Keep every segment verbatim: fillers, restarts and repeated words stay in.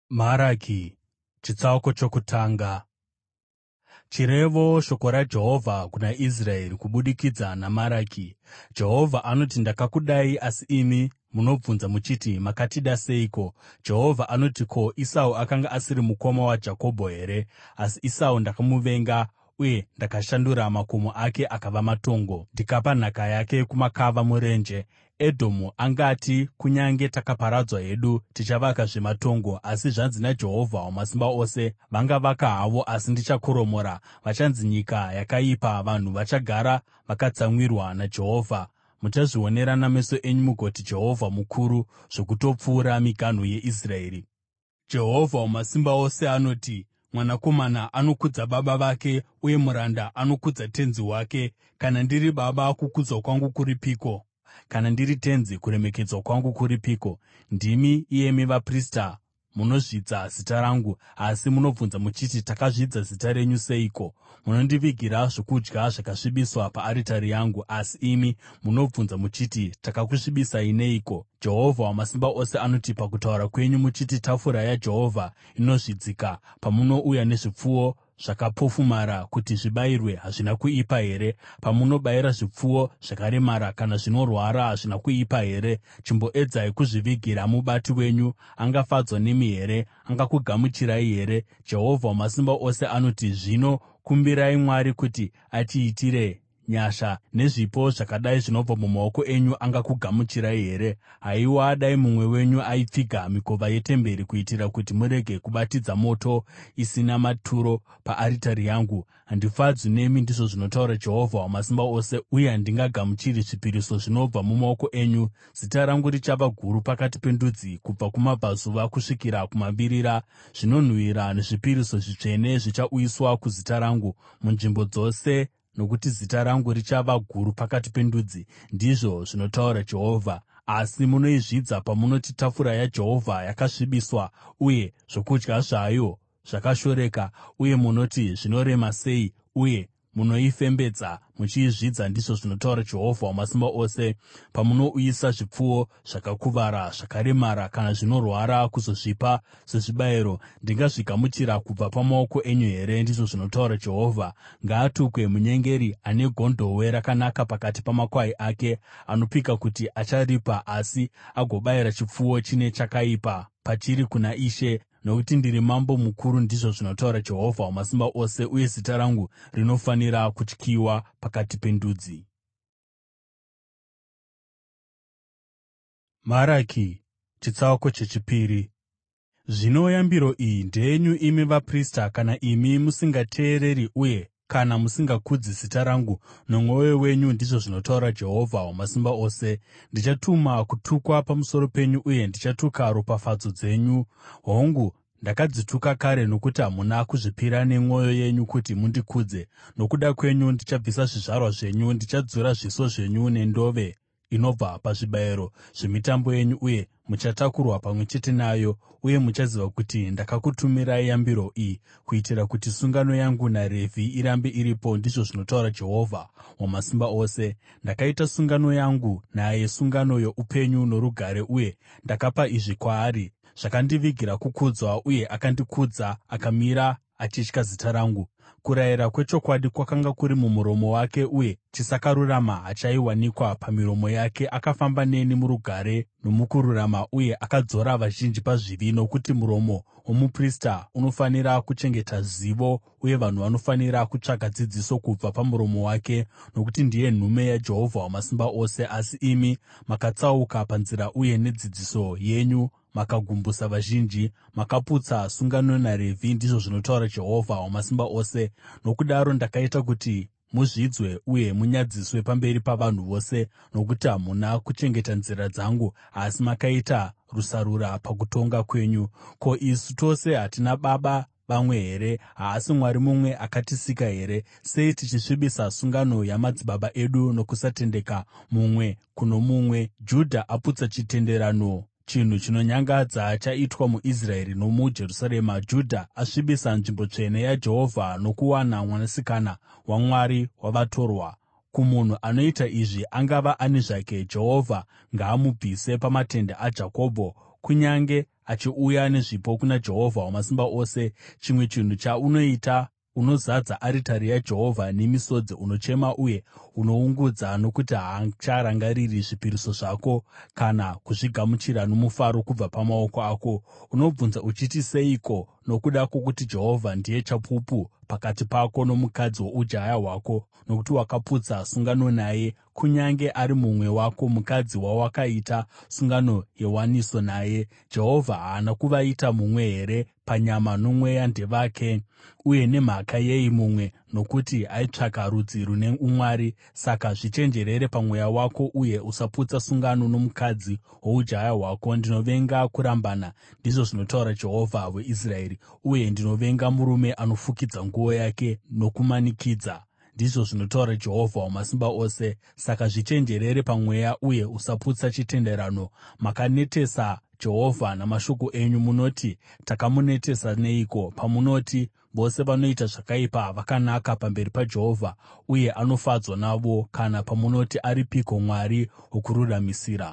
Maraki chitsauko chokutanga. Chirevo shoko raJehovha kuna Israeri kubudikidza naMaraki. Jehovha anoti, “Ndakakudai, asi imi munobvunza muchiti, ‘Makatida seiko?’ ” Jehovha anoti, “Ko, Esau akanga asiri mukoma waJakobho here? Asi Esau ndakamuvenga, uye ndakashandura makomo ake akava matongo, ndikapa nhaka yake kumakava murenje. Edhomu angati, ‘Kunyange takaparadzwa hedu, tichavakazve matongo.’ Asi zvanzi naJehovha Wamasimba Ose, ‘Vangavaka havo, asi ndichakoromora. Vachanzi Nyika Yakaipa, vanhu vachagara vakatsamwirwa naJehovha. Muchazvionera nameso enyu mugoti, ‘Jehovha mukuru zvokutopfuura miganhu yeIsraeri.’ ” Jehovha Wamasimba Ose anoti, “Mwanakomana anokudza baba vake, uye muranda anokudza tenzi wake. Kana ndiri baba, kukudzwa kwangu kuripiko? Kana ndiri tenzi, kuremekedzwa kwangu kuripiko?” Ndimi, iyemi vaprista, munozvidza zita rangu. Asi munobvunza muchiti, “Takazvidza zita renyu seiko?” Munondivigira zvokudya zvakasvibiswa paaritari yangu. Asi imi munobvunza muchiti, “Takakusvibisai neiko?” Jehovha Wamasimba Ose anoti, “Pakutaura kwenyu muchiti, ‘Tafura yaJehovha inozvidzika,’ pamunouya nezvipfuwo zvakapofumara kuti zvibayirwe, hazvina kuipa here? Pamunobayira zvipfuwo zvakaremara kana zvinorwara, hazvina kuipa here? Chimboedzai kuzvivigira mubati wenyu. Angafadzwa nemi here? Angakugamuchirai here?” Jehovha Wamasimba Ose anoti, “Zvino kumbirai Mwari kuti atiitire nyasha. Nezvipo zvakadai zvinobva mumaoko enyu angakugamuchirai here?” Haiwa, dai mumwe wenyu aipfiga mikova yetemberi kuitira kuti murege kubatidza moto isina maturo paaritari yangu! Handifadzwi nemi, ndizvo zvinotaura Jehovha Wamasimba Ose, uye handingagamuchiri zvipiriso zvinobva mumaoko enyu. Zita rangu richava guru pakati pendudzi, kubva kumabvazuva kusvikira kumavirira. Zvinonhuhwira nezvipiriso zvitsvene zvichauyiswa kuzita rangu munzvimbo dzose, nokuti zita rangu richava guru pakati pendudzi,” ndizvo zvinotaura Jehovha. Asi munoizvidza pamunoti, “Tafura yaJehovha yakasvibiswa, uye zvokudya zvayo zvakashoreka.” Uye munoti, “Zvinorema sei!” uye munoifembedza muchiizvidza, ndizvo zvinotaura Jehovha Wamasimba Ose. Pamunouyisa zvipfuwo zvakakuvara, zvakaremara kana zvinorwara kuzozvipa sezvibayiro, ndingazvigamuchira kubva pamaoko enyu here? ndizvo zvinotaura Jehovha. Ngaatukwe munyengeri ane gondobwe rakanaka pakati pamakwai ake, anopika kuti acharipa, asi agobayira chipfuwo chine chakaipa pachiri kuna Ishe. Nokuti ndiri mambo mukuru, ndizvo zvinotaura Jehovha Wamasimba Ose, uye zita rangu rinofanira kutyiwa pakati pendudzi. Maraki chitsauko chechipiri. Zvino yambiro iyi ndeyenyu, imi vaprista, kana imi musingateereri uye kana musingakudzi zita rangu nomwoyo wenyu, ndizvo zvinotaura Jehovha Wamasimba Ose, ndichatuma kutukwa pamusoro penyu, uye ndichatuka ropafadzo dzenyu. Hongu, ndakadzituka kare, nokuti hamuna kuzvipira nemwoyo yenyu kuti mundikudze. Nokuda kwenyu ndichabvisa zvizvarwa zvenyu, ndichadzura zviso zvenyu nendove inobva pazvibayiro zvemitambo yenyu, uye muchatakurwa pamwe chete nayo. Uye muchaziva kuti ndakakutumirai yambiro iyi, kuitira kuti sungano yangu naRevhi irambe iripo, ndizvo zvinotaura Jehovha Wamasimba Ose. Ndakaita sungano yangu naye, sungano youpenyu norugare, uye ndakapa izvi kwaari: zvakandivigira kukudzwa, uye akandikudza, akamira achitya zita rangu. Kurayira kwechokwadi kwakanga kuri mumuromo wake, uye chisakarurama hachaiwanikwa pamiromo yake. Akafamba neni murugare nomukururama, uye akadzora vazhinji pazvivi. Nokuti muromo womuprista unofanira kuchengeta zivo, uye vanhu vanofanira kutsvaka dzidziso kubva pamuromo wake, nokuti ndiye nhume yaJehovha Wamasimba Ose. Asi imi makatsauka panzira, uye nedzidziso yenyu makagumbusa vazhinji. Makaputsa sungano naRevhi, ndizvo zvinotaura Jehovha Wamasimba Ose. Nokudaro ndakaita kuti muzvidzwe uye munyadziswe pamberi pavanhu vose, nokuti hamuna kuchengeta nzira dzangu, asi makaita rusarura pakutonga kwenyu. Ko, isu tose hatina baba vamwe here? Haasi Mwari mumwe akatisika here? Sei tichisvibisa sungano yamadzibaba edu nokusatendeka mumwe kuno mumwe? Judha aputsa chitenderano, chinhu chinonyangadza chaitwa muIsraeri nomuJerusarema. Judha asvibisa nzvimbo tsvene yaJehovha nokuwana mwanasikana wamwari wavatorwa. Kumunhu anoita izvi, angava ani zvake, Jehovha ngaamubvise pamatende aJakobho. Kunyange achiuya nezvipo kuna Jehovha Wamasimba Ose, chimwe chinhu chaunoita, unozadza aritari yaJehovha nemisodzi, unochema uye unoungudza, nokuti haacharangariri zvipiriso zvako kana kuzvigamuchira nomufaro kubva pamaoko ako. Unobvunza uchiti, seiko? Nokuda kwokuti Jehovha ndiye chapupu pakati pako nomukadzi woujaya hwako, nokuti wakaputsa sungano naye, kunyange ari mumwe wako, mukadzi wawakaita sungano yewaniso naye. Jehovha haana kuvaita mumwe here? Panyama nomweya ndevake. Uye nemhaka yei mumwe? Nokuti aitsvaka rudzi rune umwari. Saka zvichenjerere pamweya wako uye usaputsa sungano nomukadzi woujaya hwako. Ndinovenga kurambana, ndizvo zvinotaura Jehovha weIsraeri, uye ndinovenga murume anofukidza nguo yake nokumanikidza, ndizvo zvinotaura Jehovha Wamasimba Ose. Saka zvichenjerere pamweya uye usaputsa chitenderano. Makanetesa Jehovha namashoko enyu. Munoti, takamunetesa neiko? Pamunoti, vose vanoita zvakaipa vakanaka pamberi paJehovha, uye anofadzwa navo. Kana pamunoti, aripiko Mwari wokururamisira?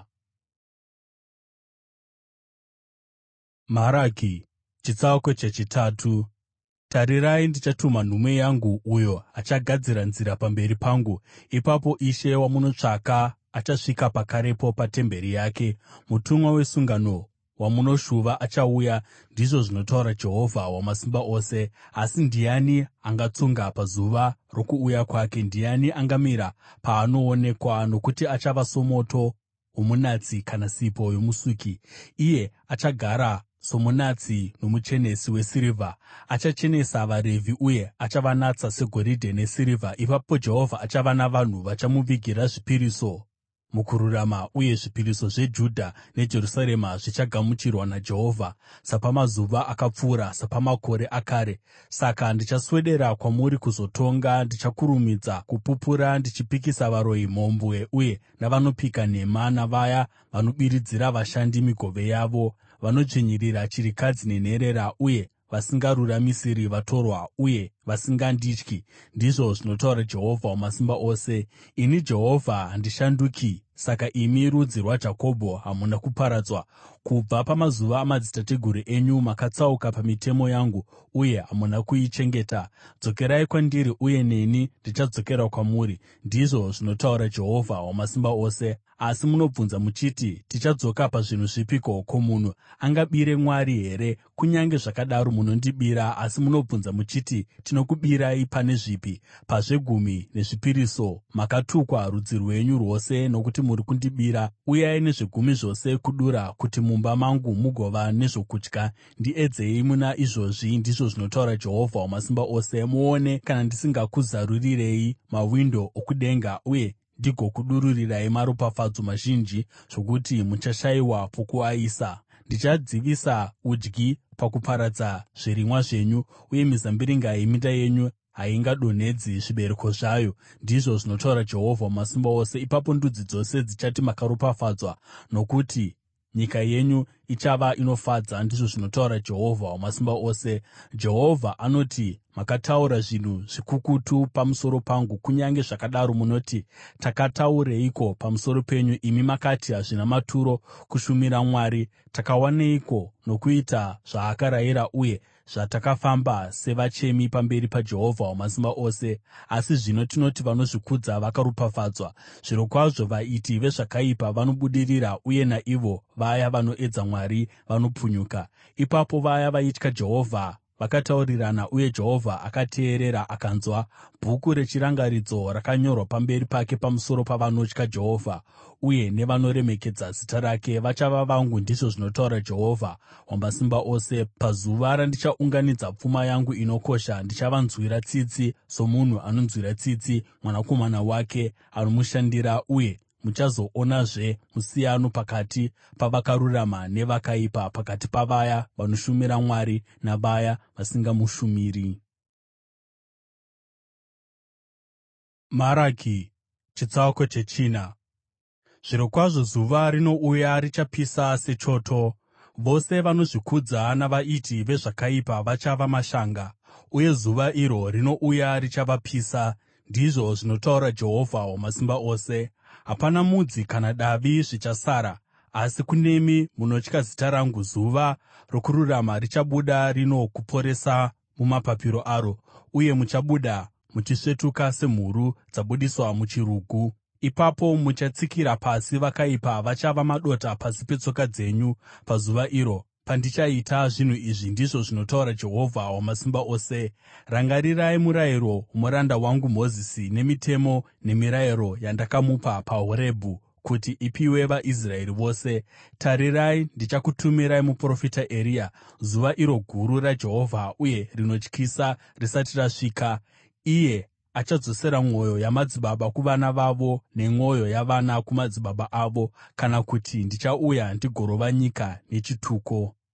Maraki chitsauko chechitatu. Tarirai, ndichatuma nhume yangu, uyo achagadzira nzira pamberi pangu. Ipapo Ishe wamunotsvaka achasvika pakarepo patemberi yake. Mutumwa wesungano wamunoshuva achauya, ndizvo zvinotaura Jehovha Wamasimba Ose. Asi ndiani angatsunga pazuva rokuuya kwake? Ndiani angamira paanoonekwa? Nokuti achava somoto womunatsi kana sipo yomusuki. Iye achagara somunatsi nomuchenesi wesirivha. Achachenesa vaRevhi uye achavanatsa segoridhe nesirivha. Ipapo Jehovha achava navanhu vachamuvigira zvipiriso mukururama, uye zvipiriso zveJudha neJerusarema zvichagamuchirwa naJehovha sapamazuva akapfuura, sapamakore akare. Saka ndichaswedera kwamuri kuzotonga, ndichakurumidza kupupura, ndichipikisa varoyi mhombwe uye navanopika nhema, navaya vanobiridzira vashandi migove yavo, vanodzvinyirira chirikadzi nenherera, uye vasingaruramisiri vatorwa, uye vasingandityi, ndizvo zvinotaura Jehovha Wamasimba Ose. Ini Jehovha handishanduki. Saka imi, rudzi rwaJakobho, hamuna kuparadzwa. Kubva pamazuva amadzitateguru enyu makatsauka pamitemo yangu uye hamuna kuichengeta. Dzokerai kwandiri, uye neni ndichadzokera kwamuri, ndizvo zvinotaura Jehovha Wamasimba Ose. Asi munobvunza muchiti, tichadzoka pazvinhu zvipiko? Ko, munhu angabire Mwari here? Kunyange zvakadaro munondibira. Asi munobvunza muchiti, tinokubirai pane zvipi? Pazvegumi nezvipiriso makatukwa rudzi rwenyu rwose, nokuti muri kundibira. Uyai nezvegumi zvose kudura, kuti mumba mangu mugova nezvokudya. Ndiedzei muna izvozvi, ndizvo zvinotaura Jehovha Wamasimba Ose. Muone kana ndisingakuzarurirei mawindo okudenga uye ndigokudururirai maropafadzo mazhinji, zvokuti muchashayiwa pokuaisa. Ndichadzivisa udyi pakuparadza zvirimwa zvenyu, uye mizambiringa yeminda yenyu haingadonhedzi zvibereko zvayo, ndizvo zvinotaura Jehovha Wamasimba Ose. Ipapo ndudzi dzose dzichati makaropafadzwa, nokuti nyika yenyu ichava inofadza, ndizvo zvinotaura Jehovha Wamasimba Ose. Jehovha anoti, makataura zvinhu zvikukutu pamusoro pangu. Kunyange zvakadaro munoti, takataureiko pamusoro penyu? Imi makati, hazvina maturo kushumira Mwari. Takawaneiko nokuita zvaakarayira uye zvatakafamba sevachemi pamberi paJehovha Wamasimba Ose? Asi zvino tinoti vanozvikudza vakaropafadzwa. Zvirokwazvo vaiti vezvakaipa vanobudirira, uye naivo vaya vanoedza Mwari vanopunyuka. Ipapo vaya vaitya Jehovha vakataurirana, uye Jehovha akateerera akanzwa. Bhuku rechirangaridzo rakanyorwa pamberi pake pamusoro pavanotya Jehovha uye nevanoremekedza zita rake. Vachava vangu, ndizvo zvinotaura Jehovha Wamasimba Ose. Pazuva randichaunganidza pfuma yangu inokosha, ndichavanzwira tsitsi somunhu anonzwira tsitsi mwanakomana wake anomushandira, uye muchazoonazve musiyano pakati pavakarurama nevakaipa, pakati pavaya vanoshumira Mwari navaya vasingamushumiri. Maraki chitsauko chechina. Zvirokwazvo zuva rinouya richapisa sechoto. Vose vanozvikudza navaiti vezvakaipa vachava mashanga, uye zuva iro rinouya richavapisa, ndizvo zvinotaura Jehovha Wamasimba Ose. Hapana mudzi kana davi zvichasara, Asi kunemi munotya zita rangu, zuva rokururama richabuda rino kuporesa mumapapiro aro, uye muchabuda muchisvetuka semhuru dzabudiswa muchirugu. Ipapo muchatsikira pasi vakaipa; vachava madota pasi petsoka dzenyu pazuva iro pandichaita zvinhu izvi, ndizvo zvinotaura Jehovha Wamasimba Ose. Rangarirai murayiro womuranda wangu Mozisi, nemitemo nemirayiro yandakamupa paHorebhi kuti ipiwe vaIsraeri vose. Tarirai, ndichakutumirai muprofita Eria, zuva iro guru raJehovha uye rinotyisa risati rasvika. Iye achadzosera mwoyo yamadzibaba kuvana vavo, nemwoyo yavana kumadzibaba avo, kana kuti ndichauya ndigorova nyika nechituko.”